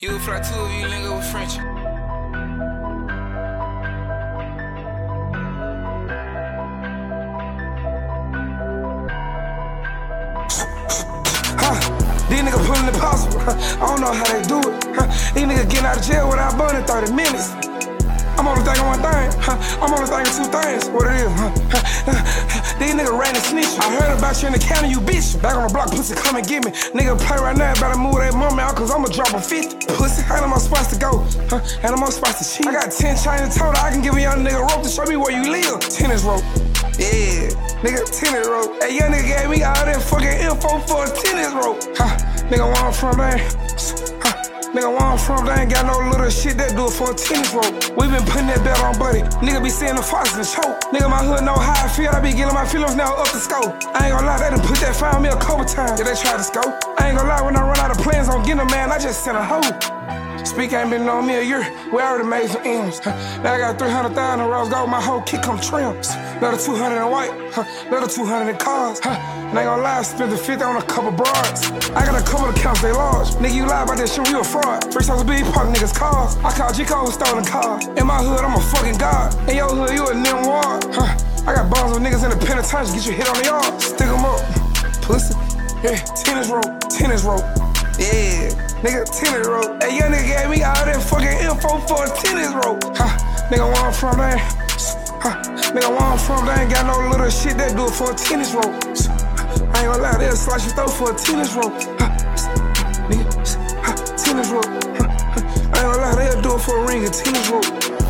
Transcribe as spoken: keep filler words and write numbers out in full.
You would fly two of you, link up with French. These niggas pulling the possible. I don't know how they do it. These niggas getting out of jail without burning thirty minutes. I'm only thinking one thing. I'm only thinking two things. What it is? These niggas ran and snitch. I heard about you in the county, you bitch. Back on the block, pussy, come and get me. Nigga play right now, better move that mommy out, cause I'ma drop a fifty. Pussy, how am I supposed to go? How am I supposed to cheat? I got ten chains total. I can give a young nigga rope to show me where you live. Tennis rope. Yeah, nigga, tennis rope. That young nigga gave me all that fucking info for a tennis rope. Ha, nigga, where I'm from, they ha, nigga, where I'm from, they ain't got no little shit that do it for a tennis rope. We been putting that belt on, buddy. Nigga be seeing the foxes and choke. Nigga, my hood know how I feel. I be getting my feelings now up the scope. I ain't gonna lie, they done put that fire on me a couple times. Yeah, they tried to scope. I ain't gonna lie, when I run out of plans on getting a man, I just send a hoe. Speak ain't been on me a year, we already made some M's. Huh. Now I got three hundred thousand in rose gold, my whole kit come trims. Another two hundred in white, huh. Another two hundred in cars. Huh. And ain't gonna lie, I spent the fifty on a couple broads. I got a couple of accounts, they large. Nigga, you lie about that shit, you a fraud. First house big park niggas' cars. I call G-Code with stolen cars. In my hood, I'm a fucking god. In your hood, you a nim ward. Huh. I got bombs with niggas in the penitentiary, get you hit on the yard. Stick them up, pussy. Yeah, tennis rope, tennis rope. Yeah, nigga, tennis rope. That young nigga gave me all that fucking info for a tennis rope. Ha, nigga, where I'm from, they ain't, ha, nigga, where I'm from, they ain't got no little shit that do it for a tennis rope. I ain't gonna lie, they'll slice your throat for a tennis rope. Ha, nigga, ha, tennis rope. Ha, ha, I ain't gonna lie, they'll do it for a ring of tennis rope.